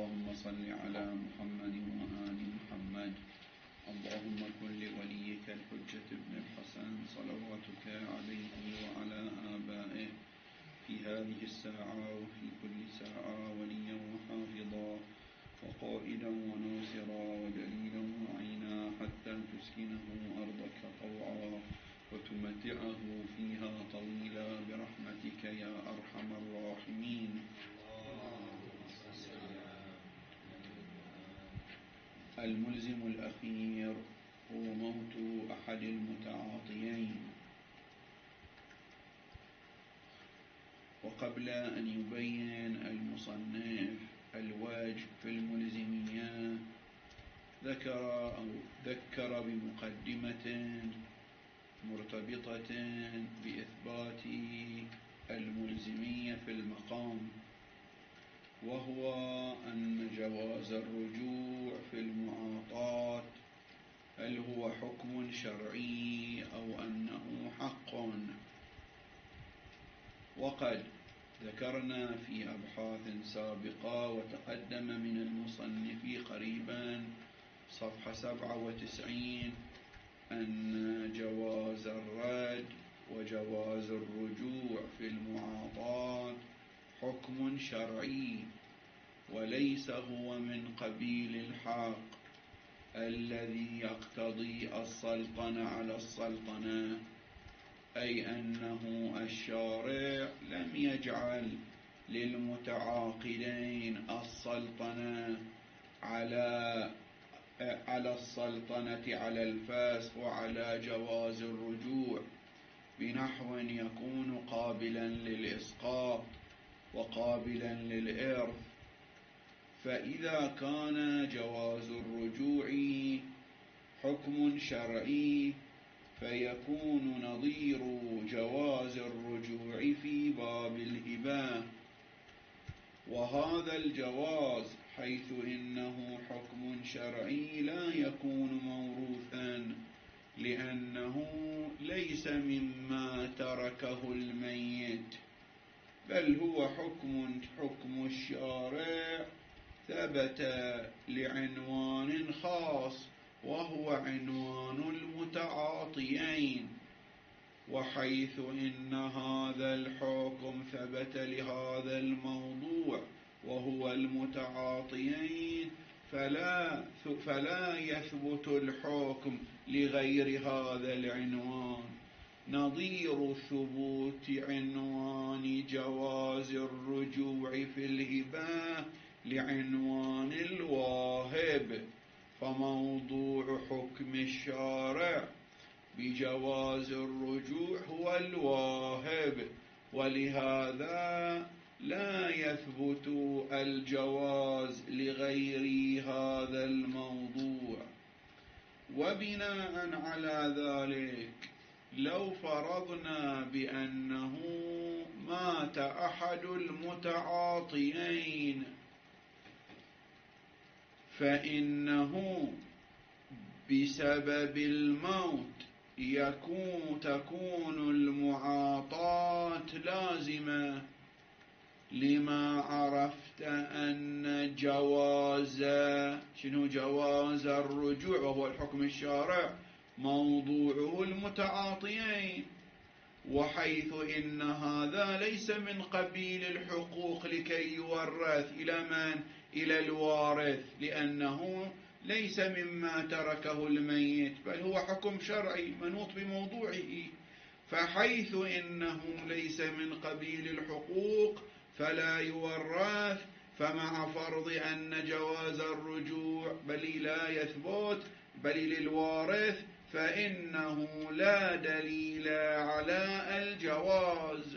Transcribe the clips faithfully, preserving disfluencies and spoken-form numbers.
اللهم صل على محمد وآل محمد. اللهم كن لوليك الحجة ابن الحسن صلواتك عليه وعلى آبائه في هذه الساعة وفي كل ساعة وليا وحافظا وقائدا وناصرا ودليلا وعينا حتى تسكنه أرضك طوعا وتمتعه فيها طويلا برحمتك يا أرحم الراحمين. الملزم الأخير هو موت أحد المتعاطيين. وقبل أن يبين المصنف الواجب في الملزمية ذكر أو ذكر بمقدمة مرتبطة بإثبات الملزمية في المقام، وهو أن جواز الرجوع في المعاطاة هل هو حكم شرعي أو أنه حق. وقد ذكرنا في أبحاث سابقة وتقدم من المصنف قريبا صفحة سبعة وتسعين أن جواز الرد وجواز الرجوع في المعاطاة حكم شرعي، وليس هو من قبيل الحق الذي يقتضي السلطنة على السلطنة، أي أنه الشارع لم يجعل للمتعاقدين السلطنة على على السلطنة على الفسخ وعلى جواز الرجوع بنحو يكون قابلا للإسقاط وقابلا للإرث. فإذا كان جواز الرجوع حكم شرعي فيكون نظير جواز الرجوع في باب الهبة، وهذا الجواز حيث إنه حكم شرعي لا يكون موروثا، لأنه ليس مما تركه الميت، بل هو حكم حكم الشارع ثبت لعنوان خاص وهو عنوان المتعاطيين. وحيث إن هذا الحكم ثبت لهذا الموضوع وهو المتعاطيين فلا, فلا يثبت الحكم لغير هذا العنوان، نظير ثبوت عنوان جواز الرجوع في الهبة لعنوان الواهب. فموضوع حكم الشارع بجواز الرجوع هو الواهب، ولهذا لا يثبت الجواز لغير هذا الموضوع. وبناء على ذلك لو فرضنا بأنه مات أحد المتعاطيين فإنه بسبب الموت يكون تكون المعاطاة لازمة، لما عرفت أن جواز شنو جواز الرجوع وهو الحكم الشارع موضوعه المتعاطيين، وحيث إن هذا ليس من قبيل الحقوق لكي يورث إلى من؟ إلى الوارث، لأنه ليس مما تركه الميت بل هو حكم شرعي منوط بموضوعه. فحيث إنه ليس من قبيل الحقوق فلا يورث، فمع فرض أن جواز الرجوع بل لا يثبت بل للوارث فإنه لا دليل على الجواز.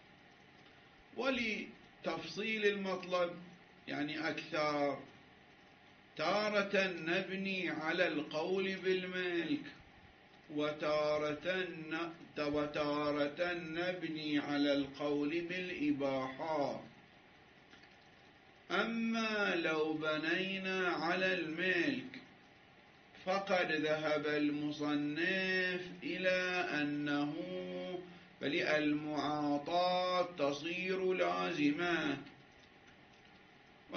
ولتفصيل المطلب يعني أكثر، تارة نبني على القول بالملك وتارة وتارة نبني على القول بالإباحة. أما لو بنينا على الملك فقد ذهب المصنف إلى أنه بل المعاطاة تصير لازمة،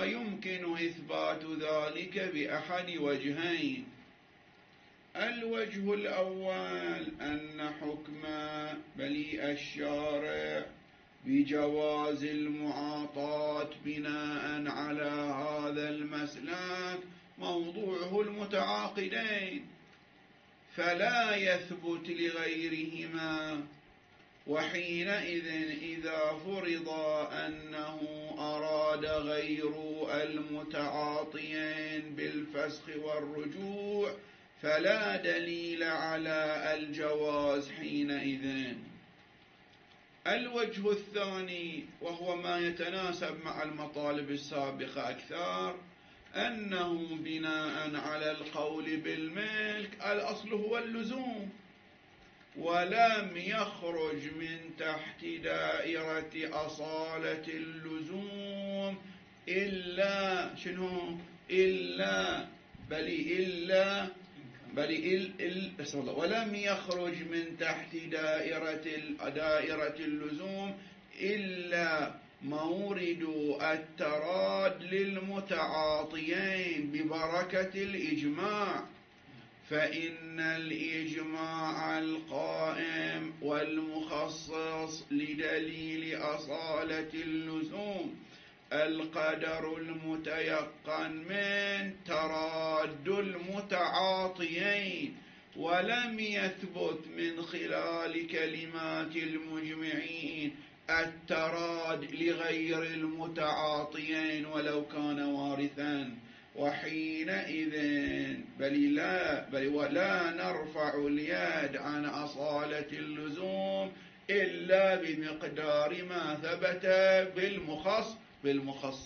ويمكن إثبات ذلك بأحد وجهين. الوجه الأول أن حكم بلي الشارع بجواز المعاطاة بناء على هذا المسلك موضوعه المتعاقدين، فلا يثبت لغيرهما، وحينئذ إذا فرض أنه أراد غير المتعاطيين بالفسخ والرجوع فلا دليل على الجواز حينئذ. الوجه الثاني وهو ما يتناسب مع المطالب السابقة أكثر، أنه بناء على القول بالملك الأصل هو اللزوم، ولم يخرج من تحت دائرة أصالة اللزوم إلا شنو؟ إلا بل إلا بل إل إل ولم يخرج من تحت دائرة دائرة اللزوم إلا مورد التراد للمتعاطيين ببركة الإجماع، فإن الإجماع القائم والمخصص لدليل أصالة اللزوم القدر المتيقن من تراد المتعاطيين، ولم يثبت من خلال كلمات المجمعين التراد لغير المتعاطيين ولو كان وارثا، وحينئذ بل لا بل ولا نرفع اليد عن أصالة اللزوم إلا بمقدار ما ثبت بالمخصص بالمخصص.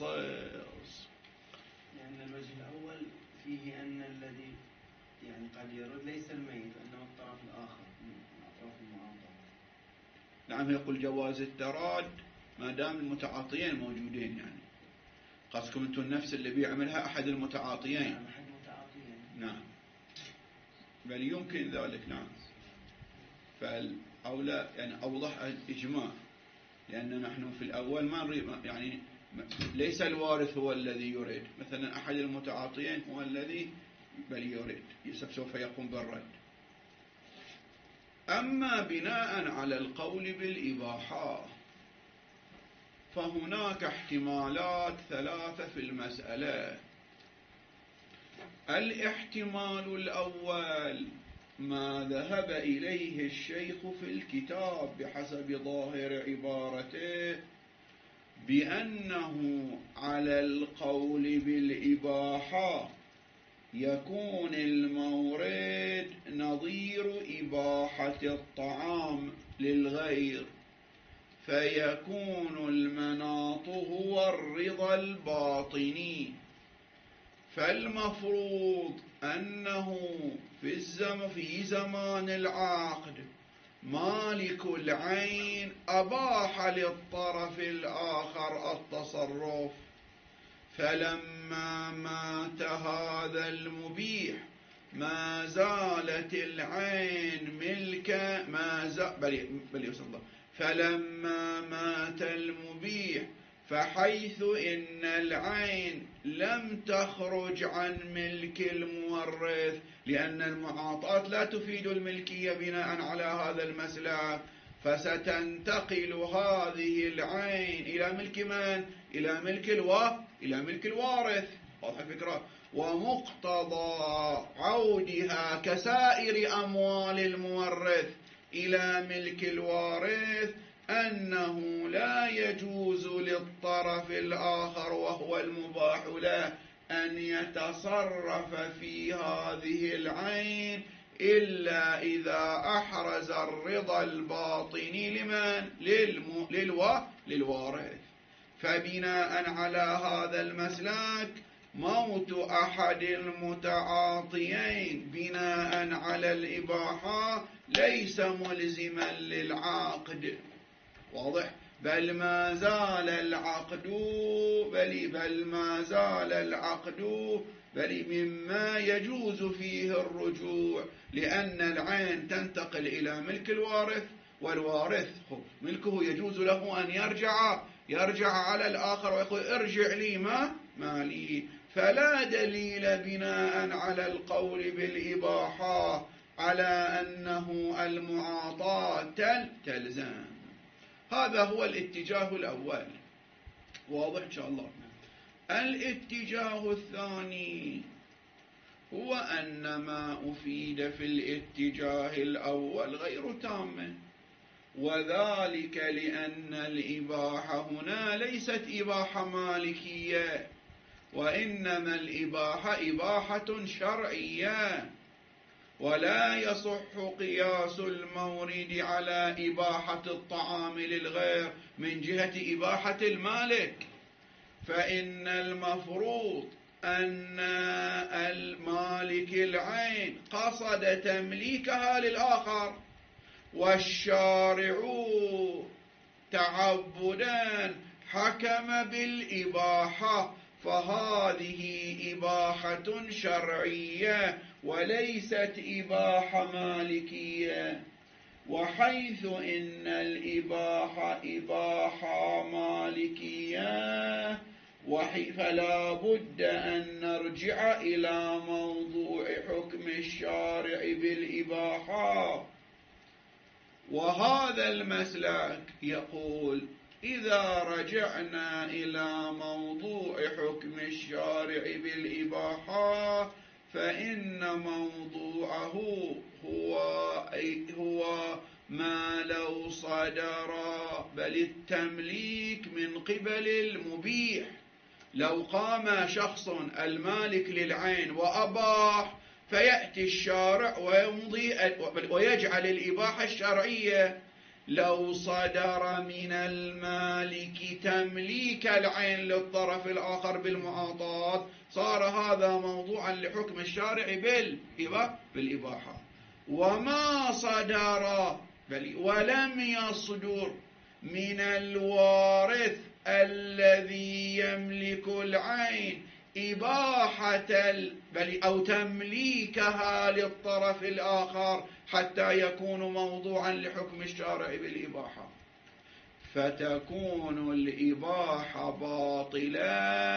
لأن الوجه الأول فيه أن الذي يعني قد يرد ليس الميت وإنما الطرف الآخر من أطراف المعاطاة. نعم، يقول جواز التراد ما دام المتعاطيين موجودين، يعني قصدكم أنتم النفس اللي بيعملها أحد المتعاطيين. نعم أحد المتعاطيين. نعم، بل يمكن ذلك. نعم، فالأولى يعني أوضح الإجماع، لأن نحن في الأول ما نريد يعني ليس الوارث هو الذي يريد، مثلا أحد المتعاطيين هو الذي بل يريد سوف يقوم بالرد. أما بناء على القول بالإباحة فهناك احتمالات ثلاثة في المسألة. الاحتمال الأول ما ذهب إليه الشيخ في الكتاب بحسب ظاهر عبارته بأنه على القول بالإباحة يكون المورد نظير إباحة الطعام للغير، فيكون المناط هو الرضا الباطني، فالمفروض أنه في الزم في زمان العقد مالك العين أباح للطرف الآخر التصرف، فلما مات هذا المبيح ما زالت العين ملك ما زال بل بل الله فلما مات المبيح فحيث إن العين لم تخرج عن ملك المورث، لأن المعاطاة لا تفيد الملكية بناء على هذا المسلك، فستنتقل هذه العين إلى ملك من؟ إلى ملك الوا إلى ملك الوارث. واضح الفكرة؟ ومقتضى عودها كسائر أموال المورث إلى ملك الوارث أنه لا يجوز للطرف الآخر وهو المباح له أن يتصرف في هذه العين إلا إذا أحرز الرضا الباطني لمن؟ للم... للو... للوارث. فبناء على هذا المسلك موت أحد المتعاطيين بناء على الإباحة ليس ملزما للعقد. واضح؟ بل ما زال العقد بل بل ما زال العقد بل مما يجوز فيه الرجوع، لأن العين تنتقل إلى ملك الوارث والوارث ملكه يجوز له أن يرجع يرجع على الآخر ويقول ارجع لي ما مالي. فلا دليل بناء على القول بالإباحة على أنه المعاطاة تلزم. هذا هو الاتجاه الأول، واضح إن شاء الله. الاتجاه الثاني هو أن ما أفيد في الاتجاه الأول غير تام، وذلك لأن الإباحة هنا ليست إباحة مالكية، وإنما الإباحة إباحة شرعية، ولا يصح قياس المورد على إباحة الطعام للغير من جهة إباحة المالك. فإن المفروض أن المالك العين قصد تمليكها للآخر، والشارع تعبدا حكم بالإباحة، فهذه إباحة شرعية وليست إباحة مالكية. وحيث إن الإباحة إباحة مالكية فلا بد أن نرجع إلى موضوع حكم الشارع بالإباحة. وهذا المسلك يقول إذا رجعنا إلى موضوع حكم الشارع بالإباحة فإن موضوعه هو هو ما لو صدر بل التمليك من قبل المبيح. لو قام شخص المالك للعين وأباح، فيأتي الشارع ويمضي ويجعل الإباحة الشرعية. لو صدر من المالك تمليك العين للطرف الآخر بالمعاطاة صار هذا موضوعا لحكم الشارع بالإباحة. وما صدر بل ولم يصدر من الوارث الذي يملك العين إباحة بل أو تمليكها للطرف الآخر حتى يكون موضوعا لحكم الشارع بالإباحة، فتكون الإباحة باطلة،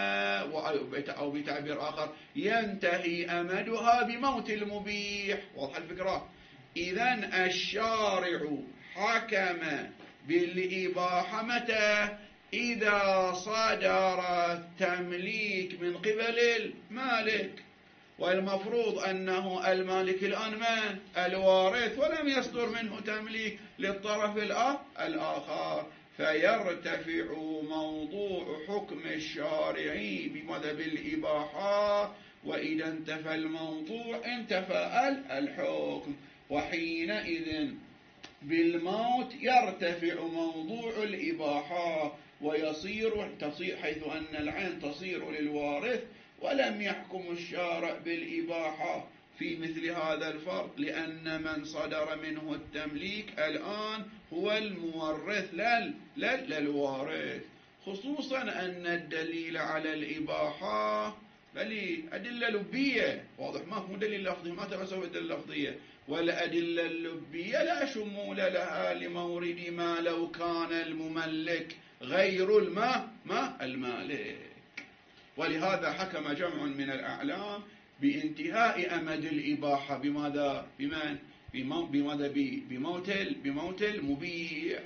أو بتعبير آخر ينتهي أمدها بموت المبيح. واضح الفكرة؟ إذن الشارع حكم بالإباحة متى؟ إذا صدر التمليك من قبل المالك، والمفروض أنه المالك الآن من؟ الوارث، ولم يصدر منه تمليك للطرف الآخر، فيرتفع موضوع حكم الشارع بماذا؟ بالإباحة. وإذا انتفى الموضوع انتفى الحكم، وحينئذ بالموت يرتفع موضوع الإباحة ويصير تصير، حيث أن العين تصير للوارث ولم يحكم الشارع بالإباحة في مثل هذا الفرق، لأن من صدر منه التمليك الآن هو المورث لا للوارث. خصوصا أن الدليل على الإباحة بل أدلة لبية، واضح؟ ما هو دليل لفظي، ما تمسوا بالدليل اللفظية، والأدلة اللبية لا شمول لها لمورد ما لو كان المملك غير الماء ما المالك. ولهذا حكم جمع من الأعلام بانتهاء أمد الإباحة بماذا؟ بمن؟ بماذا؟ بموت بموت المبيح.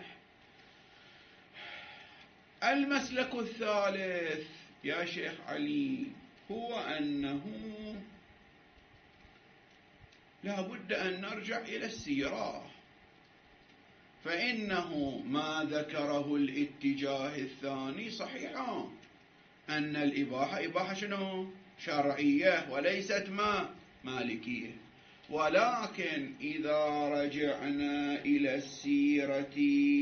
المسلك الثالث يا شيخ علي هو أنه لا بد أن نرجع إلى السيرة، فإنه ما ذكره الاتجاه الثاني صحيحا أن الإباحة إباحة شنو؟ شرعية وليست ما مالكية. ولكن إذا رجعنا إلى السيرة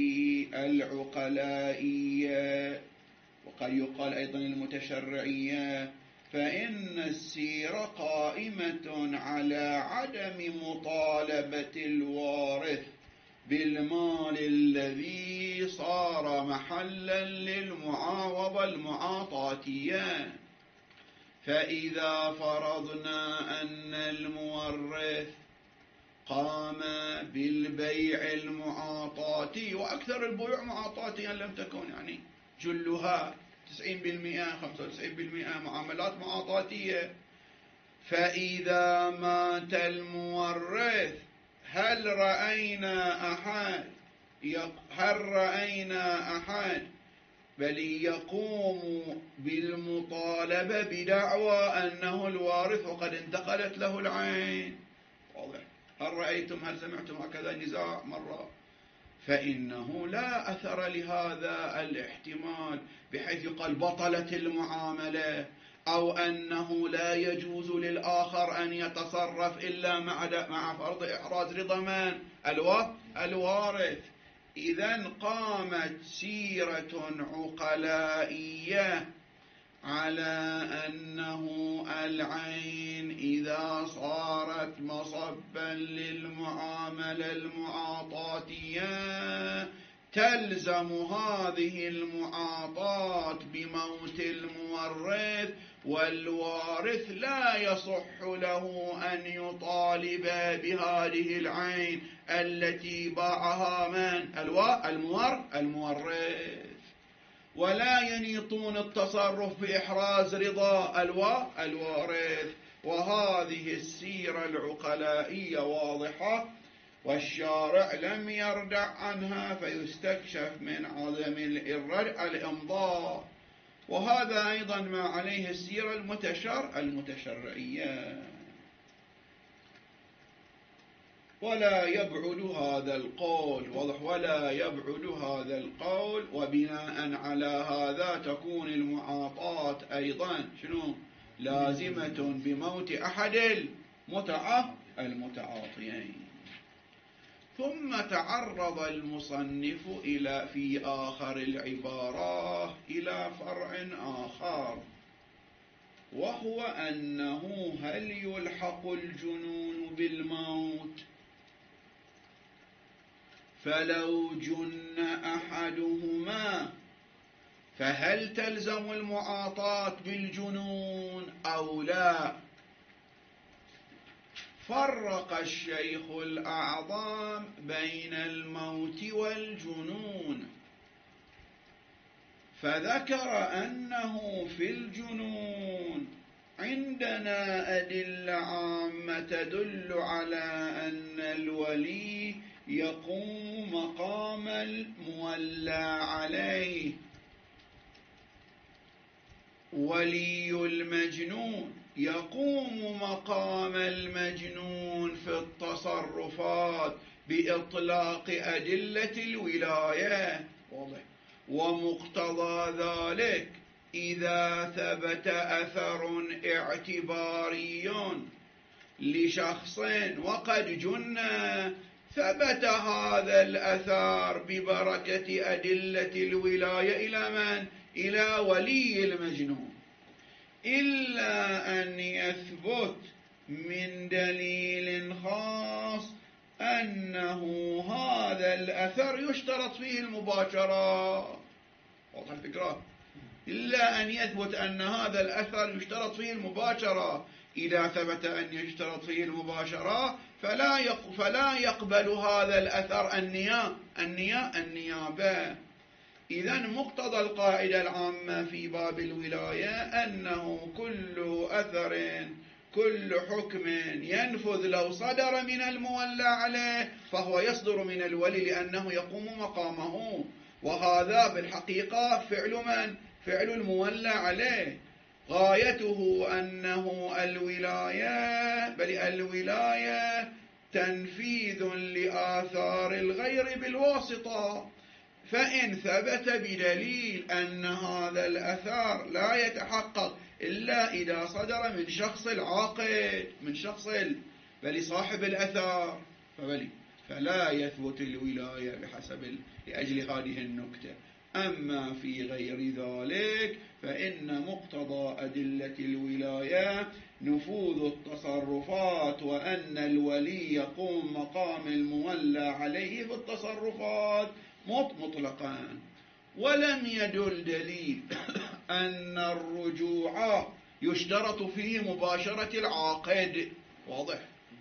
العقلائية، وقد يقال أيضا المتشرعية، فإن السيرة قائمة على عدم مطالبة الوارث بالمال الذي صار محلا للمعاوضة المعاطاتية. فإذا فرضنا أن المورث قام بالبيع المعاطاتي، وأكثر البيوع معاطاتيا لم تكن، يعني جلها تسعين بالمئة خمسة وتسعين بالمئة معاملات معاطاتية. فإذا مات المورث هل رأينا أحد هل رأينا أحد بل يقوم بالمطالبة بدعوى أنه الوارث وقد انتقلت له العين؟ واضح. هل رأيتم هل سمعتم هكذا نزاع مرة؟ فإنه لا أثر لهذا الاحتمال بحيث يقال بطلت المعاملة، أو أنه لا يجوز للآخر أن يتصرف إلا مع فرض إحراز رضا من؟ الوارث. إذن قامت سيرة عقلائية على أنه العين إذا صارت مصبا للمعاملة المعاطاتية تلزم هذه المعاطاة بموت المورث، والوارث لا يصح له أن يطالب بهذه العين التي باعها من؟ المورث، ولا ينيطون التصرف بإحراز رضا الوارث. وهذه السيرة العقلائية واضحة، والشارع لم يردع عنها، فيستكشف من عدم الردع الإمضاء. وهذا أيضا ما عليه السيرة المتشر المتشرعية. ولا يبعد هذا القول واضح ولا يبعد هذا القول وبناء على هذا تكون المعاطاة أيضا شنو؟ لازمة بموت أحد المتعة المتعاطيين. ثم تعرض المصنف إلى في آخر العبارة إلى فرع آخر، وهو أنه هل يلحق الجنون بالموت؟ فلو جن أحدهما فهل تلزم المعاطاة بالجنون أو لا؟ فرق الشيخ الأعظم بين الموت والجنون، فذكر أنه في الجنون عندنا أدلة عامة تدل على أن الولي يقوم مقام المولى عليه. ولي المجنون يقوم مقام المجنون في التصرفات بإطلاق أدلة الولاية، ومقتضى ذلك إذا ثبت أثر اعتباري لشخص وقد جن ثبت هذا الأثر ببركة أدلة الولاية إلى من؟ إلى ولي المجنون، إلا أن يثبت من دليل خاص أنه هذا الأثر يشترط فيه المباشرة. واضح الفكرة؟ إلا أن يثبت أن هذا الأثر يشترط فيه المباشرة. إذا ثبت أن يشترط فيه المباشرة فلا فلا يقبل هذا الأثر النيابة النيابة. إذن مقتضى القاعدة العامة في باب الولاية أنه كل أثر كل حكم ينفذ لو صدر من المولى عليه فهو يصدر من الولي لأنه يقوم مقامه، وهذا بالحقيقة فعل من؟ فعل المولى عليه. غايته أنه الولاية بل الولاية تنفيذ لآثار الغير بالواسطة، فإن ثبت بدليل أن هذا الأثر لا يتحقق إلا إذا صدر من شخص العاقل من شخص بل صاحب الأثر فبلي فلا يثبت الولاية بحسب لأجل هذه النكتة. أما في غير ذلك فإن مقتضى أدلة الولاية نفوذ التصرفات، وأن الولي يقوم مقام المولى عليه في التصرفات مطلقا. ولم يدل دليل أن الرجوع يشترط فيه مباشرة العاقد. واضح؟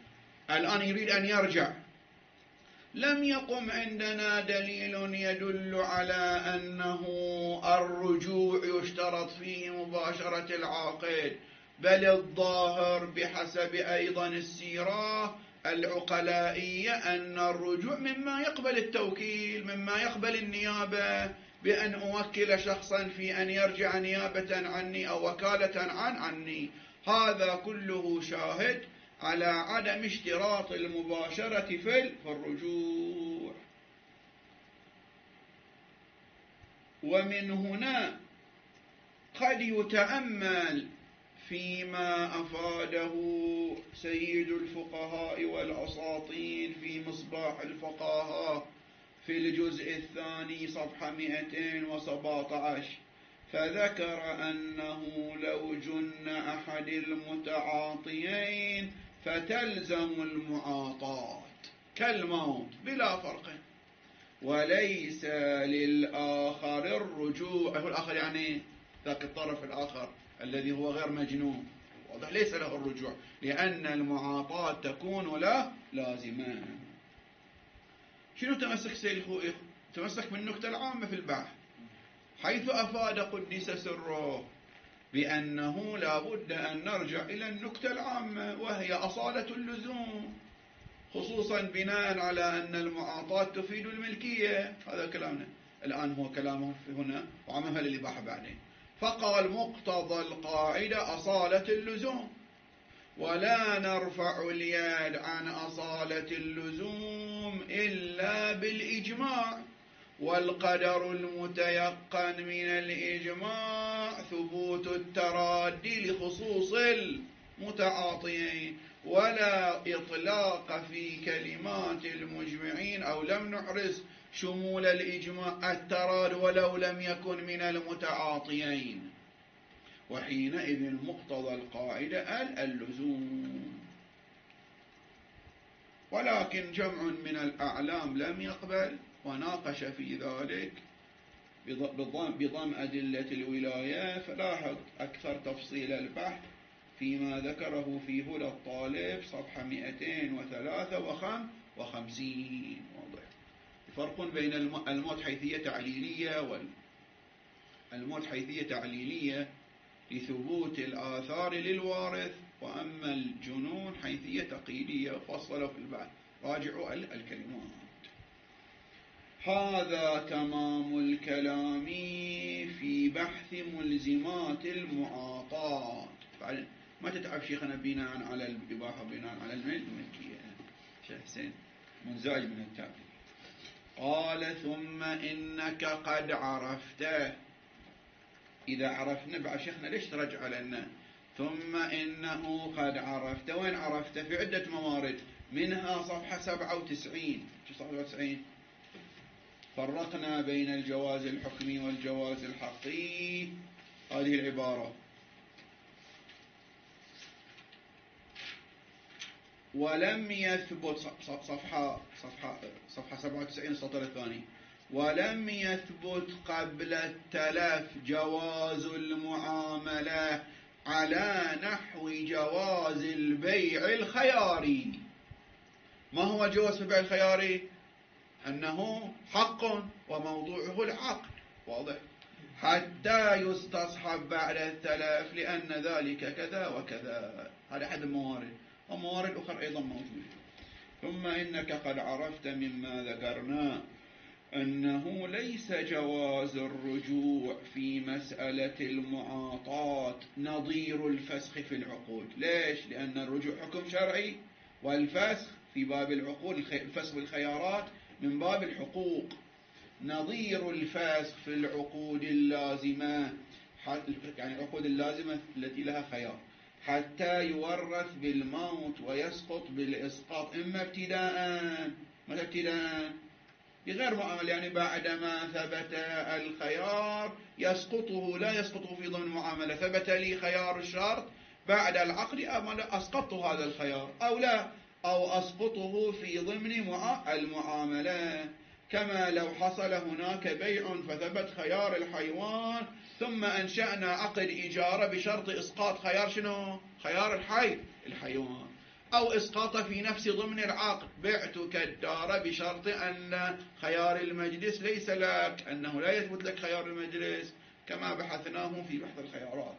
الآن يريد أن يرجع، لم يقم عندنا دليل يدل على أنه الرجوع يشترط فيه مباشرة العاقد، بل الظاهر بحسب أيضا السيرة العقلائية أن الرجوع مما يقبل التوكيل، مما يقبل النيابة، بأن أوكل شخصا في أن يرجع نيابة عني أو وكالة عن عني. هذا كله شاهد على عدم اشتراط المباشرة في الرجوع. ومن هنا قد يتأمل فيما أفاده سيد الفقهاء والأساطين في مصباح الفقهاء في الجزء الثاني صفحة مئتين وسبعة عشر، فذكر أنه لو جن أحد المتعاطيين فتلزم المعاطاة كالموت بلا فرق، وليس للآخر الرجوع. هو الآخر يعني ذاك الطرف الآخر الذي هو غير مجنون، واضح، ليس له الرجوع، لأن المعاطاة تكون له لازمة. شنو تمسك سيد الخوئي؟ تمسك بالنكتة العامة في البحث، حيث أفاد قدس سره بأنه لا بد أن نرجع إلى النكتة العامة، وهي أصالة اللزوم، خصوصا بناء على أن المعاطاة تفيد الملكية. هذا كلامنا الآن، هو كلامه في هنا وعمها للإباحة بعدين. فقال مقتضى القاعدة أصالة اللزوم، ولا نرفع اليد عن أصالة اللزوم إلا بالإجماع، والقدر المتيقن من الإجماع ثبوت الترادي لخصوص المتعاطيين، ولا إطلاق في كلمات المجمعين، أو لم نحرز شمول الإجماع التراد ولو لم يكن من المتعاطيين، وحينئذ مقتضى القاعدة اللزوم. ولكن جمع من الأعلام لم يقبل وناقش في ذلك بضم, بضم أدلة الولاية، فلاحظ أكثر تفصيل البحث فيما ذكره في هدى الطالب صفحة مئتين وثلاثة وخمسين. واضح فرق بين الموت حيثية تعليلية والموت حيثية تعليلية لثبوت الآثار للوارث، وأما الجنون حيثية تقييدية، فصلوا في البحث، راجعوا الكلمات. هذا تمام الكلام في بحث ملزمات المعاطاة. ما تتعب شيخنا بناء على الإباحة بناء على الملكية. شيخ حسين منزعج من التعبير. قال ثم إنك قد عرفت. إذا عرفنا بعد شيخنا ليش ترجع لنا؟ ثم إنه قد عرفت. وين عرفت؟ في عدة موارد، منها صفحة سبعة وتسعين. شو صفحة سبعة وتسعين؟ فرقنا بين الجواز الحكمي والجواز الحقي. هذه العبارة: ولم يثبت، صفحة صفحة صفحة سبعة وتسعين السطر الثاني، ولم يثبت قبل التلف جواز المعاملة على نحو جواز البيع الخياري. ما هو جواز البيع الخياري؟ أنه حق وموضوعه العقد، واضح، حتى يستصحب بعد التلف لأن ذلك كذا وكذا. هذا أحد الموارد، وموارد أخرى أيضا موجودة. ثم إنك قد عرفت مما ذكرنا أنه ليس جواز الرجوع في مسألة المعاطاة نظير الفسخ في العقود. ليش؟ لأن الرجوع حكم شرعي، والفسخ في باب العقود، الفسخ بالخيارات من باب الحقوق. نظير الفسخ في العقود اللازمة، يعني العقود اللازمة التي لها خيار، حتى يورث بالموت ويسقط بالإسقاط، إما ابتداء، متى ابتداء؟ بغير معامل، يعني بعدما ثبت الخيار يسقطه، لا يسقطه في ضمن معاملة. ثبت لي خيار الشرط بعد العقد، أسقطت هذا الخيار أو لا، أو أسقطه في ضمن المعاملة. كما لو حصل هناك بيع فثبت خيار الحيوان، ثم أنشأنا عقد إجارة بشرط إسقاط خيار شنو؟ خيار الحي الحيوان. أو إسقاط في نفس ضمن العقد، بعتك الدار بشرط أن خيار المجلس ليس لك، أنه لا يثبت لك خيار المجلس كما بحثناه في بحث الخيارات،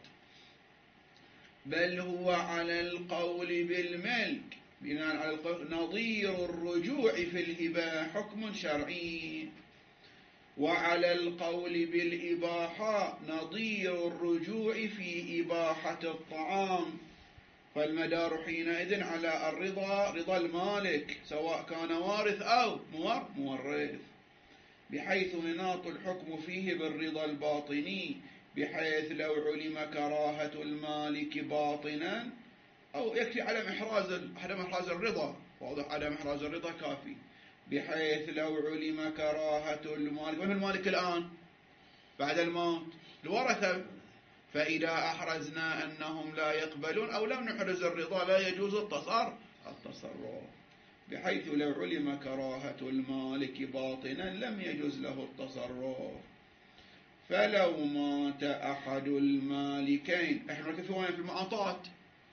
بل هو على القول بالملك بناء على القول نظير الرجوع في الهبة حكم شرعي، وعلى القول بالإباحة نظير الرجوع في إباحة الطعام، فالمدار حينئذ على الرضا رضا المالك سواء كان وارث أو مورث، بحيث يناط الحكم فيه بالرضا الباطني، بحيث لو علم كراهة المالك باطنا أو يكفي عدم إحراز عدم إحراز الرضا، واضح، عدم إحراز الرضا كافي، بحيث لو علم كراهة المالك، وين المالك الآن بعد الموت؟ الورثة، فإذا أحرزنا أنهم لا يقبلون أو لم نحرز الرضا لا يجوز التصرف التصرف بحيث لو علم كراهة المالك باطنا لم يجوز له التصرف. فلو مات أحد المالكين، احنا في وين في المعاطات،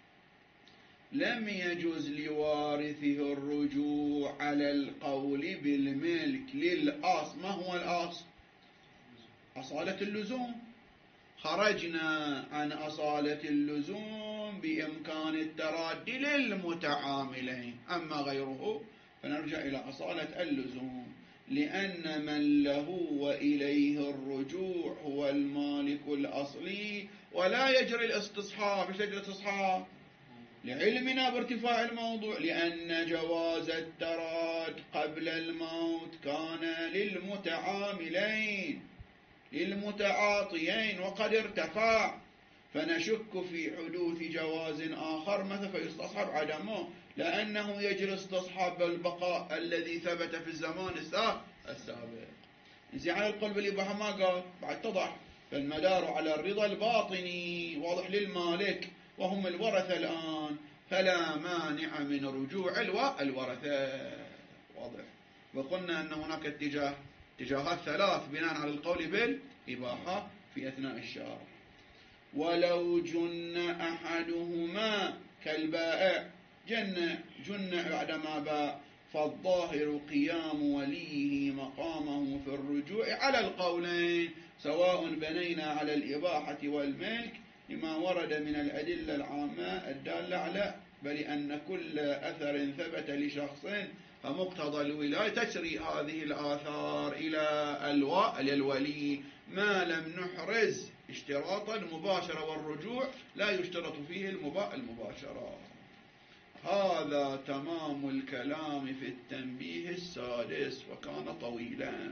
لم يجوز لوارثه الرجوع على القول بالملك للأصل. ما هو الأصل؟ أصالة اللزوم، خرجنا عن أصالة اللزوم بإمكان الترادي للمتعاملين، أما غيره فنرجع إلى أصالة اللزوم، لأن من له وإليه الرجوع هو المالك الأصلي، ولا يجري الاستصحاب. مش يجري الاستصحاب؟ لعلمنا بارتفاع الموضوع، لأن جواز التراد قبل الموت كان للمتعاملين للمتعاطيين وقد ارتفع، فنشك في حدوث جواز آخر مثلا فيستصحب عدمه، لأنه يجري استصحاب البقاء الذي ثبت في الزمان السابق. إذا على القول بالإباحة ما قال، بعد تضح، فالمدار على الرضا الباطني واضح للمالك وهم الورثة الآن، فلا مانع من رجوع الورثة، واضح. وقلنا أن هناك اتجاه اتجاهات ثلاث بناء على القول بالإباحة في أثناء الشرع. ولو جن أحدهما كالبائع، جن جن بعدما باع، فالظاهر قيام وليه مقامه في الرجوع على القولين، سواء بنينا على الإباحة والملك لما ورد من الأدلة العامة الدالة على بل أن كل أثر ثبت لشخص فمقتضى الولاية تسري هذه الآثار إلى الولي، ما لم نحرز اشتراط المباشرة، والرجوع لا يشترط فيه المباشرة. هذا تمام الكلام في التنبيه السادس، وكان طويلا.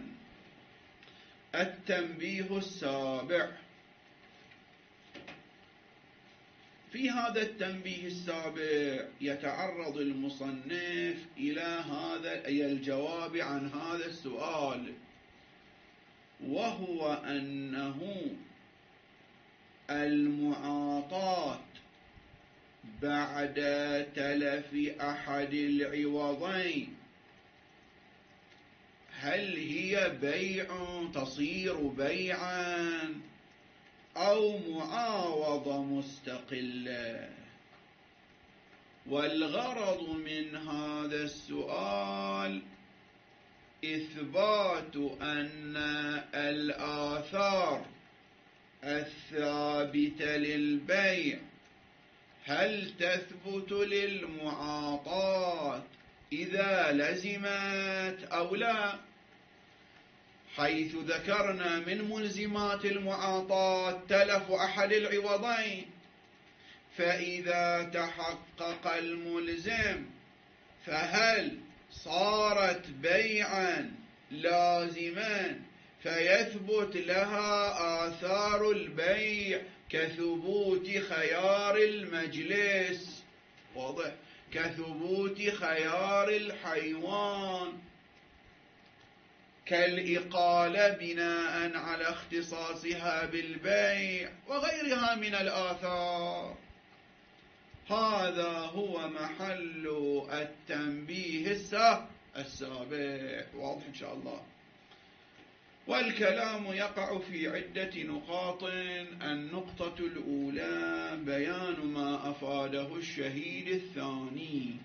التنبيه السابع. في هذا التنبيه السابع يتعرض المصنف إلى هذا أي الجواب عن هذا السؤال، وهو أنه المعاطاة بعد تلف أحد العوضين هل هي بيع تصير بيعا أو معاوضة مستقلة؟ والغرض من هذا السؤال إثبات أن الآثار الثابتة للبيع هل تثبت للمعاطاة إذا لزمت أو لا، حيث ذكرنا من ملزمات المعاطاة تلف أحد العوضين، فإذا تحقق الملزم فهل صارت بيعا لازما فيثبت لها آثار البيع كثبوت خيار المجلس، واضح، كثبوت خيار الحيوان، كالإقالة بناء على اختصاصها بالبيع وغيرها من الآثار. هذا هو محل التنبيه السابع، واضح إن شاء الله. والكلام يقع في عدة نقاط. النقطة الأولى بيان ما أفاده الشهيد الثاني.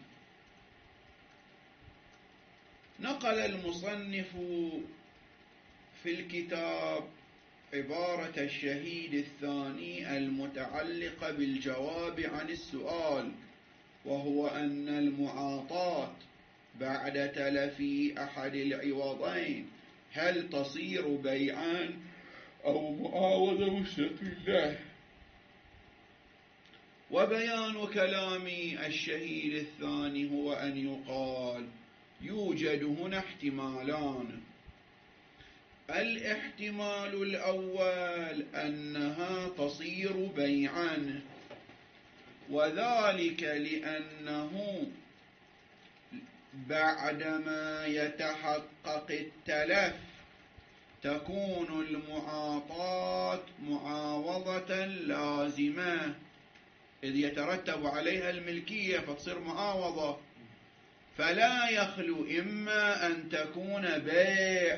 نقل المصنف في الكتاب عبارة الشهيد الثاني المتعلقة بالجواب عن السؤال، وهو أن المعاطاة بعد تلف أحد العوضين هل تصير بيعا أو معاوضة مستقلة. وبيان كلام الشهيد الثاني هو أن يقال يوجد هنا احتمالان. الاحتمال الأول أنها تصير بيعا، وذلك لأنه بعدما يتحقق التلف تكون المعاطاة معاوضة لازمة، إذ يترتب عليها الملكية فتصير معاوضة، فلا يخلو إما أن تكون بيع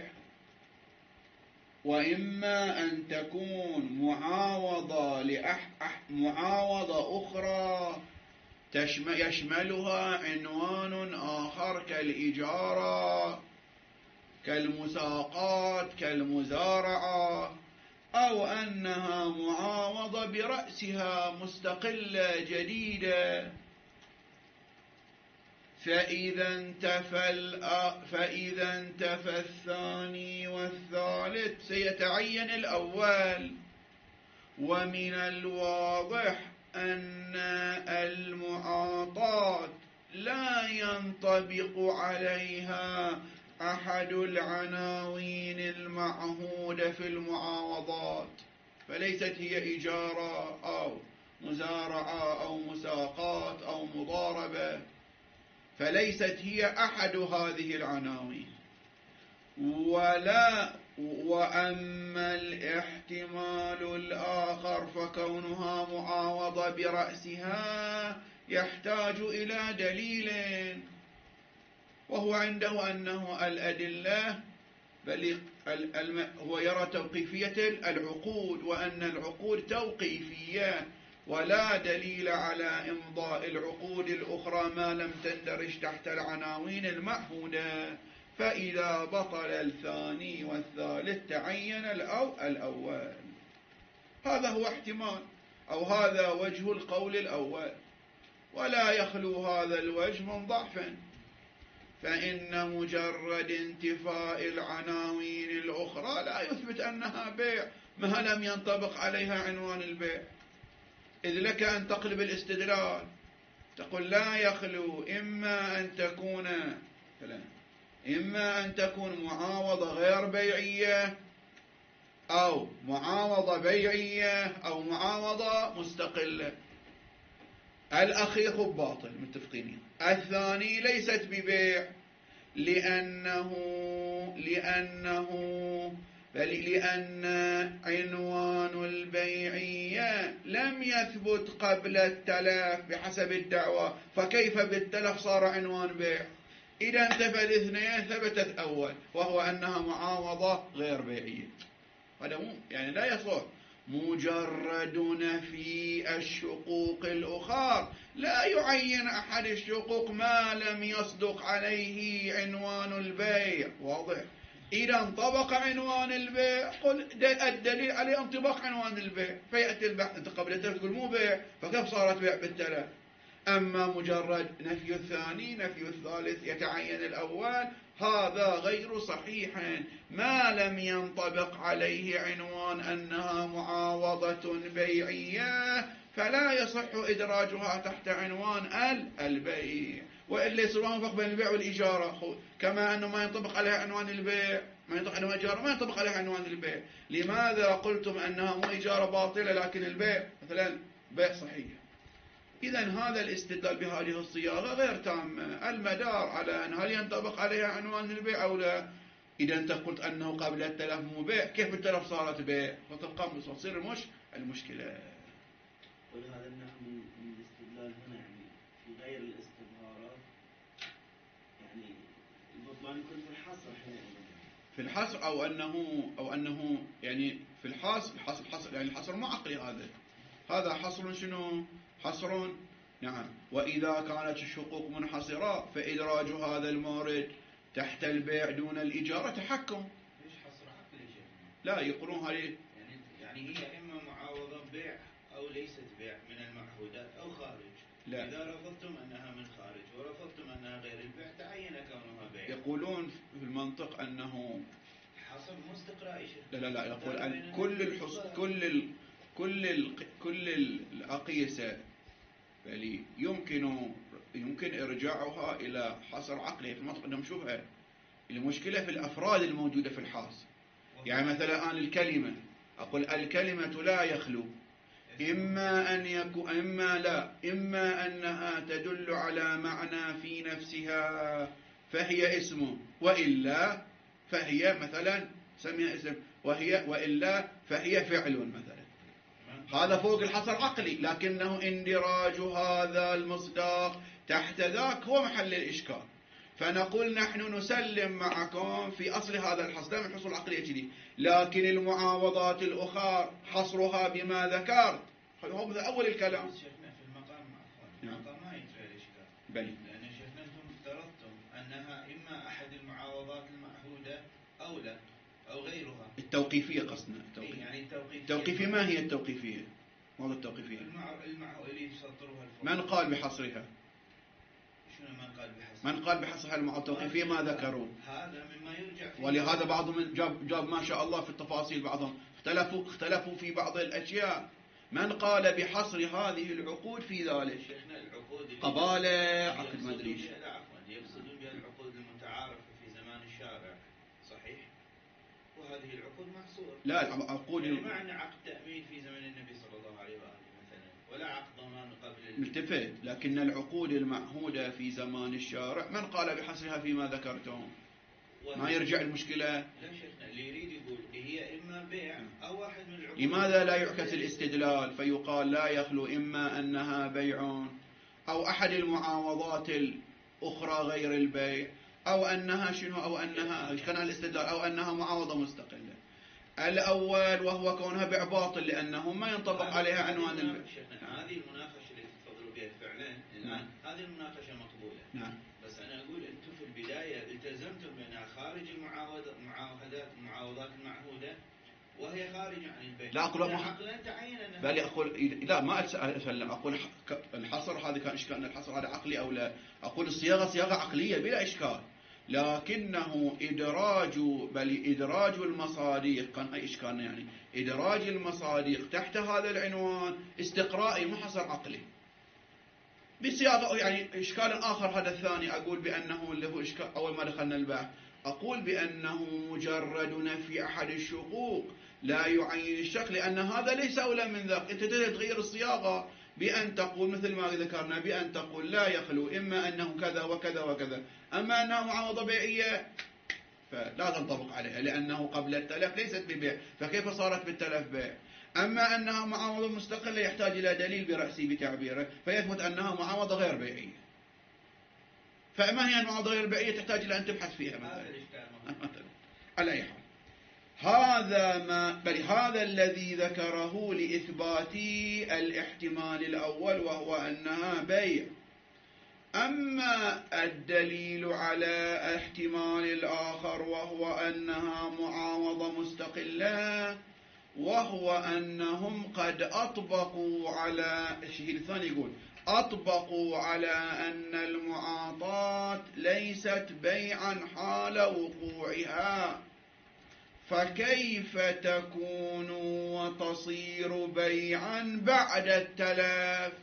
وإما أن تكون معاوضة لأح معاوضة أخرى يشملها عنوان آخر كالإجارة كالمساقات كالمزارعة، أو أنها معاوضة برأسها مستقلة جديدة. فإذا انتفى فإذا انتفى الثاني والثالث سيتعين الأول. ومن الواضح أن المعاطاة لا ينطبق عليها أحد العناوين المعهودة في المعاوضات، فليست هي إجارة أو مزارعة أو مساقات أو مضاربة، فليست هي أحد هذه العناوين. ولا وأما الاحتمال الآخر فكونها معاوضة برأسها يحتاج إلى دليل، وهو عنده أنه الأدلة بل هو يرى توقيفية العقود، وأن العقود توقيفية ولا دليل على إمضاء العقود الأخرى ما لم تندرج تحت العناوين المعهودة، فإذا بطل الثاني والثالث تعين الأو الأول. هذا هو احتمال أو هذا وجه القول الأول، ولا يخلو هذا الوجه من ضعف، فإن مجرد انتفاء العناوين الأخرى لا يثبت أنها بيع ما لم ينطبق عليها عنوان البيع. إذ لك أن تقلب الاستدلال تقول لا يخلو إما أن تكون إما أن تكون معاوضة غير بيعية أو معاوضة بيعية أو معاوضة مستقلة. الأخير باطل متفقين. الثاني ليست ببيع لأنه لأنه بل لأن عنوان البيعية لم يثبت قبل التلف بحسب الدعوة، فكيف بالتلف صار عنوان بيع؟ إذا انتفى الاثنين ثبتت أول، وهو أنها معاوضة غير بيعية. هذا مو يعني لا يصح مجرد نفي الشقوق الأخرى لا يعين أحد الشقوق ما لم يصدق عليه عنوان البيع. واضح؟ إذا انطبق عنوان البيع قل الدليل عليه انطباق عنوان البيع، فيأتي البحث. أنت قبل التلف تقول مو بيع، فكيف صارت بيع بالتلف؟ أما مجرد نفي الثاني نفي الثالث يتعين الأول، هذا غير صحيح ما لم ينطبق عليه عنوان أنها معاوضة بيعية، فلا يصح إدراجها تحت عنوان البيع. وإلا يصير موافق بين البيع والإجارة، كما أنه ما ينطبق عليها عنوان البيع ما ينطبق عليها إجارة ما ينطبق عليها عنوان البيع. لماذا قلتم أنها مو إجارة باطلة لكن البيع مثلا بيع صحيح؟ إذن هذا الاستدلال بهذه الصياغة غير تام. المدار على أن هل ينطبق عليها عنوان البيع أو لا. إذا أنت قلت أنه قبل التلف مو بيع، كيف التلف صارت بيع؟ فتبقى تصير المش المشكلة. ولهذا نحن من الاستدلال هنا يعني في غير الاستظهارات يعني البطلان يكون في الحصر حينئذ. في الحصر أو أنه أو أنه يعني في الحصر الحصر الحصر يعني الحصر مو عقلي، هذا هذا حصر شنو؟ حصر نعم. وإذا كانت الشقوق منحصرة فإدراج هذا المورد تحت البيع دون الإجارة تحكم. ليش حصر عقلي شيء؟ لا يقولون هذه يعني يعني هي إما معاوضة بيع أو ليست بيع من المعهودات أو خارج. لا. إذا رفضتم أنها من خارج ورفضتم أنها غير البيع تعين كونها بيع. يقولون في المنطق أنه حصر مو استقرائي شيء. لا لا لا يقول أن كل الحص كل ال كل ال كل الأقيسة بل يمكن يمكن إرجاعها إلى حصر عقلي في المنطق. أنهم شوفها المشكلة في الأفراد الموجودة في الحاصر. يعني مثلا الآن الكلمة أقول الكلمة لا يخلو إما أن يكون إما لا إما أنها تدل على معنى في نفسها فهي اسم، وإلا فهي مثلا سميها اسم، وهي وإلا فهي فعل مثلا. هذا فوق الحصر عقلي، لكنه اندراج هذا المصداق تحت ذاك هو محل الإشكال. فنقول نحن نسلم معكم في أصل هذا الحصر دائما الحصول العقلية كذي، لكن المعاوضات الأخرى حصرها بما ذكرت هو أول الكلام. شيخنا في المقام عفوا نعم. المقام ما ينفع الإشكال. بلي. لأن شيخنا أنتم افترضتم أنها إما أحد المعاوضات المعهودة أو لا أو غيرها. التوقيفية قصدنا. التوقيف. يعني التوقيفية. التوقيفية ما هي التوقيفية؟ ماذا التوقيفية؟ المع... المع... اللي يسطروها الفوق. من قال بحصرها؟ شنو من قال بحصرها؟ من قال بحصرها المعاوضة التوقيفية ما ذكروا؟ هذا مما يرجع فيه. ولهذا بعضهم جاب جاب ما شاء الله في التفاصيل، بعضهم اختلفوا اختلفوا في بعض الأشياء. من قال بحصر هذه العقود في ذلك؟ شيخنا العقود قبالة عقد ما ادري. لا عفوا يقصدون بها العقود المتعارفة في زمان الشارع، صحيح؟ وهذه العقود محصورة. لا أقول يعني ما عندنا عقد تأمين في زمن النبي صلى الله عليه وآله مثلا، ولا عقد ضمان قبل. ملتفت، لكن العقود المعهودة في زمان الشارع من قال بحصرها فيما ذكرتم؟ ما يرجع المشكلة. لا شيخنا اللي يريد يقول هي إما بيع أو واحد من العقود. لماذا لا يعكس الاستدلال فيقال لا يخلو إما أنها بيع أو أحد المعاوضات الأخرى غير البيع أو أنها شنو أو أنها كان الاستدلال أو أنها معاوضة مستقلة. الأول وهو كونها بيع باطل لأنه ما ينطبق عليها عنوان البيع. هذه المناقشة اللي تتفضلوا بها فعلا الآن هذه المناقشة مقبولة. نعم. بس أنا أقول أنتم في البداية التزمتم بأنها خارج المعاوضات المعاهدات المعاوضات المعهودة وهي خارج عن البيع. لا أقول ما عقلا تعين أنها. بل أقول لا ما أسلم أقول الحصر هذا كان إشكال أن الحصر هذا عقلي أو لا. أقول الصياغة صياغة عقلية بلا إشكال، لكنه إدراج بل إدراج المصادق كان هاي إشكالنا. يعني إدراج المصادق تحت هذا العنوان استقرائي مو حصر عقلي بصياغة. يعني إشكال آخر هذا الثاني أقول بأنه اللي هو إشكال أول ما دخلنا البحث أقول بأنه مجرد نفي أحد الشقوق لا يعين الشق، لأن هذا ليس أولى من ذاك. أنت تغير الصياغة بأن تقول مثل ما ذكرنا بأن تقول لا يخلو إما أنه كذا وكذا وكذا، أما أنها معاوضة بيعية فلا تنطبق عليها لأنه قبل التلف ليست ببيع، فكيف صارت بالتلف بيع؟ أما أنها معاوضة مستقلة يحتاج إلى دليل برأسي بتعبيره فيثبت أنها معاوضة غير بيعية. فما هي المعاوضة غير بيعية تحتاج إلى أن تبحث فيها مثلا. على أي حال هذا ما بل هذا الذي ذكره لإثبات الاحتمال الأول وهو أنها بيع. أما الدليل على احتمال الآخر وهو أنها معاوضة مستقلة وهو أنهم قد أطبقوا على الشهيد الثاني يقول أطبقوا على أن المعاطاة ليست بيعا حال وقوعها، فكيف تكون وتصير بيعا بعد التلف؟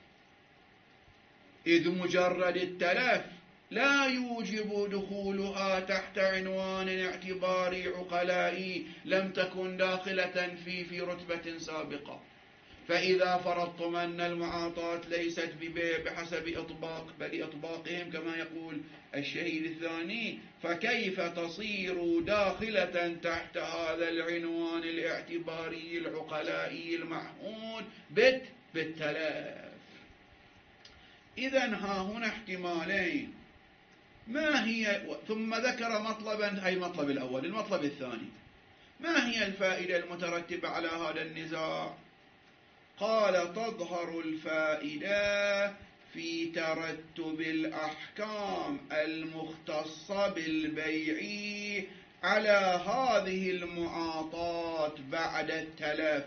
إذ مجرد التلف لا يوجب دخولها تحت عنوان اعتباري عقلائي لم تكن داخلة في في رتبة سابقة. فإذا فرضتم أن المعاطاة ليست ببيع بحسب إطباق بل إطباقهم كما يقول الشهيد الثاني، فكيف تصير داخلة تحت هذا العنوان الاعتباري العقلائي المعهود بت بالتلف؟ إذن ها هنا احتمالين ما هي، ثم ذكر مطلبا، أي مطلب الأول. المطلب الثاني: ما هي الفائدة المترتبة على هذا النزاع؟ قال: تظهر الفائدة في ترتب الأحكام المختصة بالبيع على هذه المعاطات بعد التلف،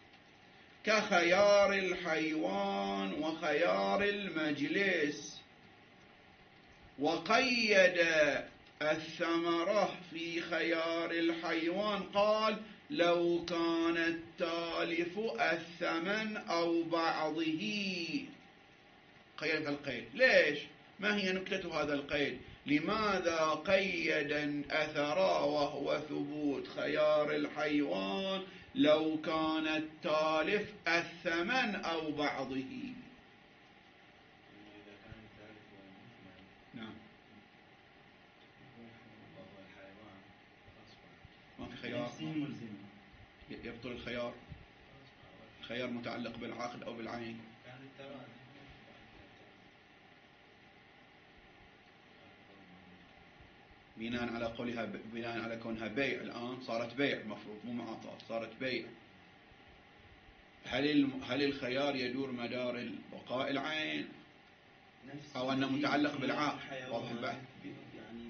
كخيار الحيوان وخيار المجلس. وقيد الثمرة في خيار الحيوان، قال: لو كان التالف الثمن أو بعضه. قيد القيد. ليش؟ ما هي نكتة هذا القيد؟ لماذا قيد أثرا وهو ثبوت خيار الحيوان لو كان التالف الثمن أو بعضه؟ نعم، ما في خيار، يبطل الخيار. خيار متعلق بالعقد أو بالعين. بناء على قولها، بناء على كونها بيع، الآن صارت بيع، المفروض مو معاطاة، صارت بيع. هل هل الخيار يدور مدار بقاء العين أو أنه متعلق بالعقد؟ واضح البحث. يعني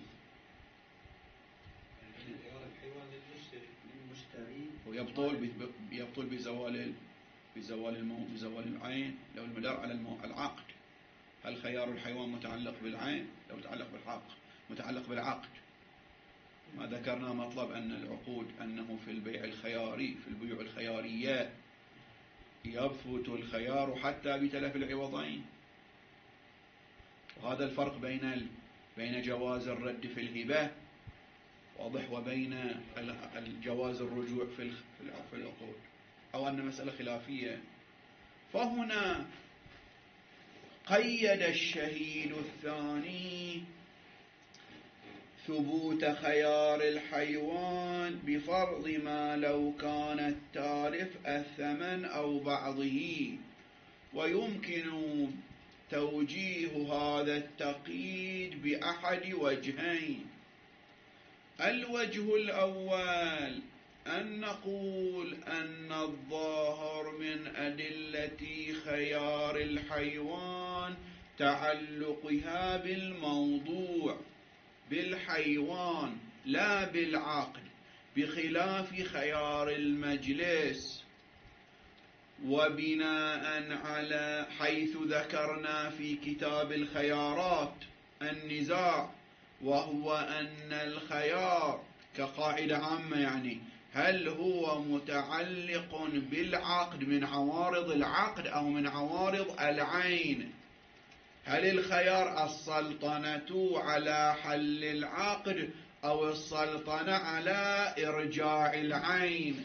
للمشتري ويبطل يبطل بزوال بزوال الموت، بزوال العين لو المدار على العقد. هل خيار الحيوان متعلق بالعين؟ لو متعلق بالحق متعلق بالعقد. ما ذكرنا مطلب أن العقود أنه في البيع الخياري، في البيوع الخيارية يفوت الخيار حتى بتلف العوضين. وهذا الفرق بين بين جواز الرد في الهبة واضح، وبين الجواز الرجوع في في العقود، أو أن مسألة خلافية. فهنا قيد الشهيد الثاني ثبوت خيار الحيوان بفرض ما لو كان التالف الثمن أو بعضه. ويمكن توجيه هذا التقييد بأحد وجهين. الوجه الأول أن نقول أن الظاهر من أدلة خيار الحيوان تعلقها بالموضوع، بالحيوان لا بالعقد، بخلاف خيار المجلس. وبناء على حيث ذكرنا في كتاب الخيارات النزاع، وهو أن الخيار كقاعدة عامة، يعني هل هو متعلق بالعقد من عوارض العقد أو من عوارض العين؟ هل الخيار السلطنة على حل العقد أو السلطنة على إرجاع العين؟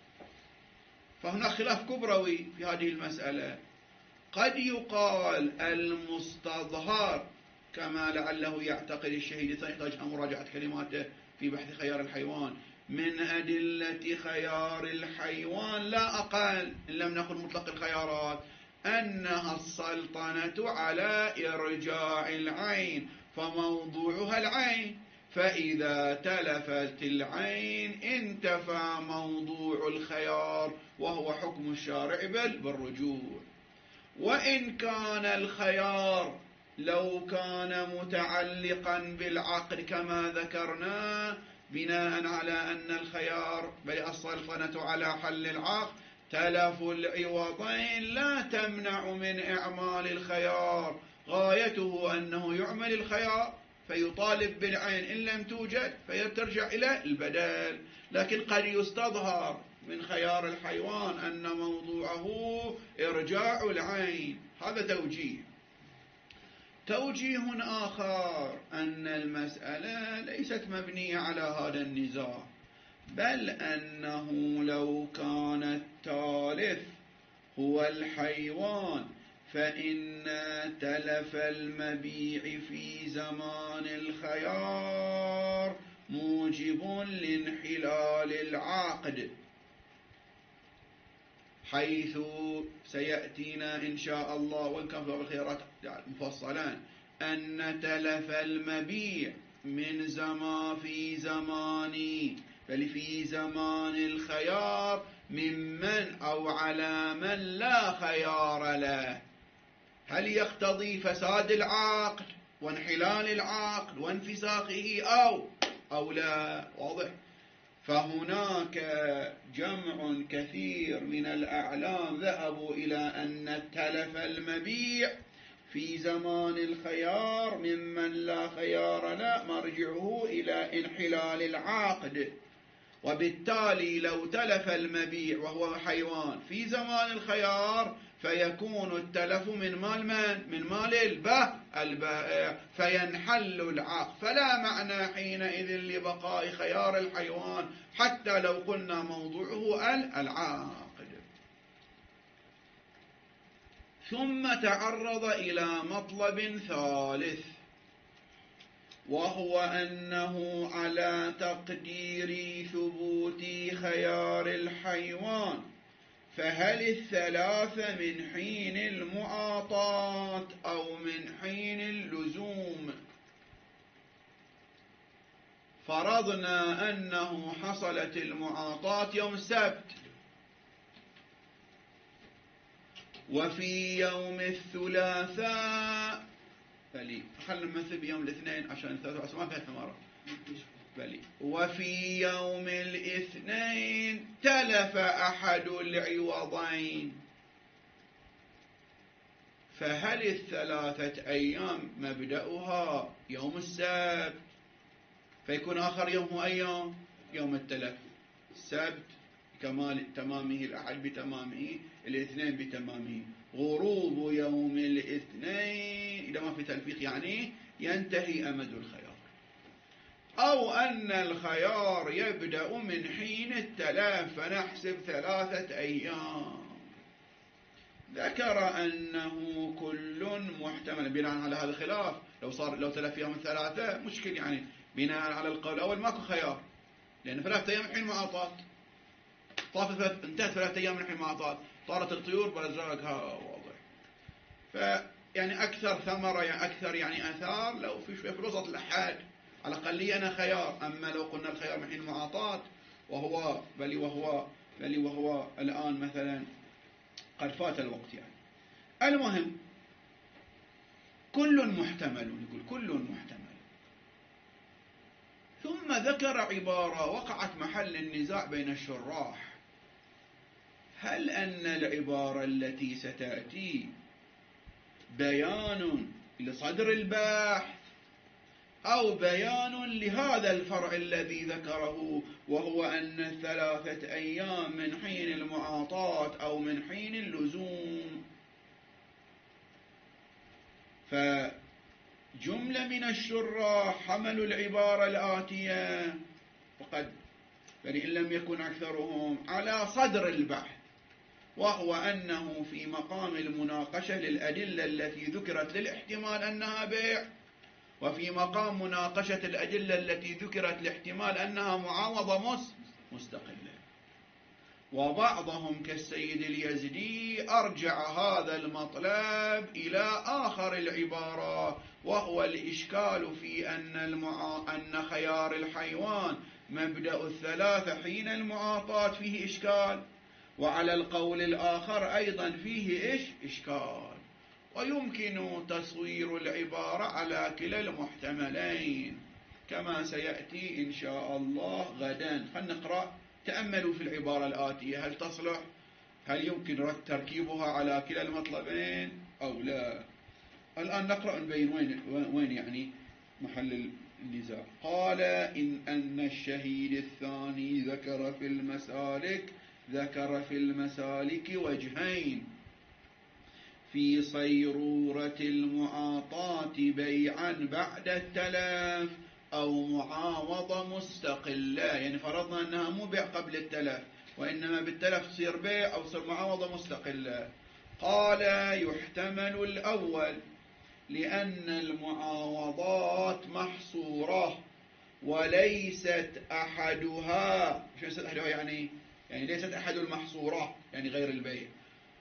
فهنا خلاف كبروي في هذه المسألة. قد يقال المستظهر كما لعله يعتقد الشهيد الثاني، يحتاج أن مراجعة كلماته في بحث خيار الحيوان، من أدلة خيار الحيوان لا أقل إن لم نقل مطلق الخيارات أنها السلطنة على إرجاع العين، فموضوعها العين، فإذا تلفت العين انتفى موضوع الخيار وهو حكم الشارع بل بالرجوع. وإن كان الخيار لو كان متعلقا بالعقد كما ذكرنا، بناء على أن الخيار بل السلطنة على حل العقد، تلف العوضين لا تمنع من إعمال الخيار، غايته أنه يعمل الخيار فيطالب بالعين، إن لم توجد فيترجع إلى البدل. لكن قد يستظهر من خيار الحيوان أن موضوعه إرجاع العين. هذا توجيه. توجيه آخر أن المسألة ليست مبنية على هذا النزاع، بل أنه لو كان التالف هو الحيوان فإن تلف المبيع في زمان الخيار موجب لانحلال العقد، حيث سيأتينا إن شاء الله، وإن كان في الخيارات مفصلا، أن تلف المبيع من زمان في زماني بل في زمان الخيار ممن أو على من لا خيار له، هل يقتضي فساد العقد وانحلال العقد وانفساخه أو أو لا؟ واضح. فهناك جمع كثير من الأعلام ذهبوا إلى أن تلف المبيع في زمان الخيار ممن لا خيار له مرجعه إلى انحلال العقد، وبالتالي لو تلف المبيع وهو حيوان في زمان الخيار فيكون التلف من مال من؟ من مال البائع، فينحل العقد، فلا معنى حينئذ لبقاء خيار الحيوان حتى لو قلنا موضوعه العقد. ثم تعرض إلى مطلب ثالث، وهو أنه على تقدير ثبوت خيار الحيوان فهل الثلاثة من حين المعاطاة أو من حين اللزوم؟ فرضنا أنه حصلت المعاطاة يوم السبت، وفي يوم الثلاثاء بلي خلنا نمثل بيوم الاثنين عشان الثلاثاء ما فيها حمارة بلي وفي يوم الاثنين تلف أحد العوضين، فهل الثلاثة أيام مبدأها يوم السبت فيكون آخر يوم هو أي يوم؟ يوم التلف، السبت كمال تمامه، الأحد بتمامه، الاثنين بتمامه، غروب يوم الاثنين إذا ما في تلفيق يعني ينتهي أمد الخيار، أو أن الخيار يبدأ من حين التلف فنحسب ثلاثة أيام. ذكر أنه كل محتمل بناء على هذا الخلاف، لو صار لو تلف يوم ثلاثة مشكل يعني بناء على القول الأول ماكو خيار، لأن ثلاثة أيام حين معاطاة طافت انتهت ثلاثة أيام من حين معاطاة، طارت الطيور برزاقها واضح. فيعني أكثر ثمرة يعني أكثر يعني أثار لو في شوية في الوسط الأحد على الأقل أنا خيار، أما لو قلنا الخيار من حين معاطاة وهو بل وهو بل وهو الآن مثلا قد فات الوقت يعني. المهم كل محتمل، يقول كل محتمل. ثم ذكر عبارة وقعت محل النزاع بين الشراح، هل أن العبارة التي ستأتي بيان لصدر البحث أو بيان لهذا الفرع الذي ذكره، وهو أن الثلاثة أيام من حين المعاطاة أو من حين اللزوم؟ فجملة من الشراح حملوا العبارة الآتية وقد بل إن لم يكن أكثرهم على صدر البحث، وهو أنه في مقام المناقشة للأدلة التي ذكرت للاحتمال أنها بيع، وفي مقام مناقشة الأدلة التي ذكرت لاحتمال أنها معاوضة مستقلة. وبعضهم كالسيد اليزدي أرجع هذا المطلب إلى آخر العبارة، وهو الإشكال في أن, المعا... أن خيار الحيوان مبدأ الثلاثة حين المعاطاة فيه إشكال، وعلى القول الآخر أيضا فيه إيش إشكال، ويمكن تصوير العبارة على كلا المحتملين كما سيأتي إن شاء الله غدا. خلنا نقرأ، تأملوا في العبارة الآتية، هل تصلح؟ هل يمكن تركيبها على كلا المطلبين أو لا؟ الآن نقرأ نبين وين, وين يعني محل النزاع. قال إن أن الشهيد الثاني ذكر في المسالك ذكر في المسالك وجهين في صيرورة المعاطاة بيعا بعد التلف أو معاوضة مستقلة، يعني فرضنا أنها مو بيع قبل التلف وإنما بالتلف تصير بيع أو تصير معاوضة مستقلة. قال يحتمل الأول لأن المعاوضات محصورة وليست أحدها، شو ليست أحدها يعني؟ يعني ليست أحد المحصورات يعني غير البيع،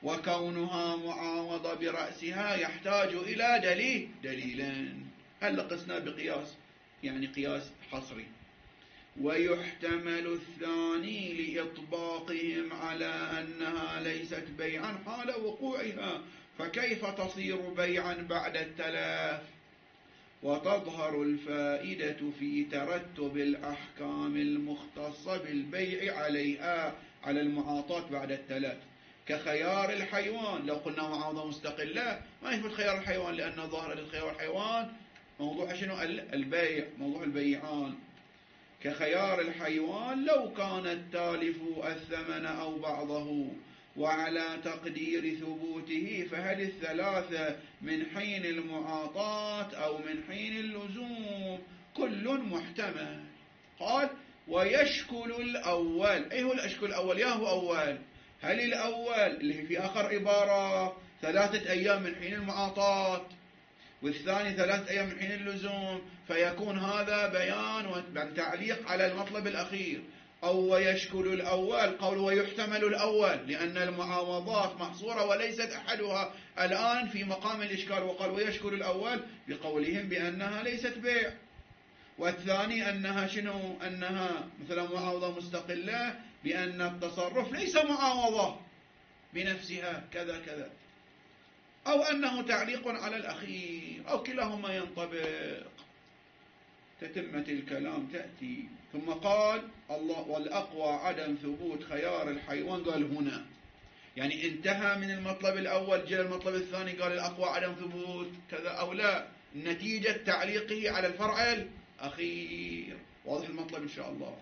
وكونها معاوضة برأسها يحتاج إلى دليل دليلين. هل قسنا بقياس يعني قياس حصري. ويحتمل الثاني لإطباقهم على أنها ليست بيعا حال وقوعها، فكيف تصير بيعا بعد التلاف؟ وتظهر الفائدة في ترتب الأحكام المختصة بالبيع عليها على المعاطاة بعد التلاف، كخيار الحيوان. لو قلنا معاوضة مستقلة ما يثبت خيار الحيوان، لأن ظاهر الخيار الحيوان موضوع شنو؟ البيع، موضوع البيعان. كخيار الحيوان لو كان التالف الثمن أو بعضه، وعلى تقدير ثبوته فهل الثلاثة من حين المعاطاة أو من حين اللزوم؟ كل محتمل. قال ويشكل الأول. أي هو الأشكل الأول؟ يا هو أول. هل الأول اللي في آخر عبارة ثلاثة أيام من حين المعاطاة، والثاني ثلاثة أيام من حين اللزوم، فيكون هذا بيان وتعليق على المطلب الأخير. أو ويشكل الأول قول ويحتمل الأول، لأن المعاوضات محصورة وليست أحدها الآن في مقام الإشكال، وقال ويشكل الأول بقولهم بأنها ليست بيع، والثاني أنها شنو؟ أنها مثلا معاوضة مستقلة بأن التصرف ليس معاوضة بنفسها كذا كذا، أو أنه تعليق على الأخير، أو كلاهما ينطبق. تتمة الكلام تأتي. ثم قال الله والأقوى عدم ثبوت خيار الحيوان. قال هنا يعني انتهى من المطلب الأول جاء المطلب الثاني قال الأقوى عدم ثبوت كذا أو لا، نتيجة تعليقه على الفرع الأخير. واضح المطلب إن شاء الله.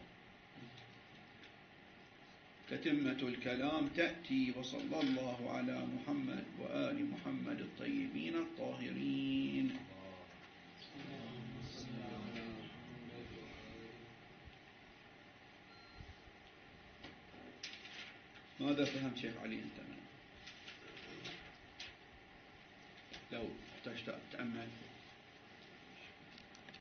تتمة الكلام تأتي. وصلى الله على محمد وآل محمد الطيبين الطاهرين. ماذا فهم شيخ علي أنت منه؟ لو تأمل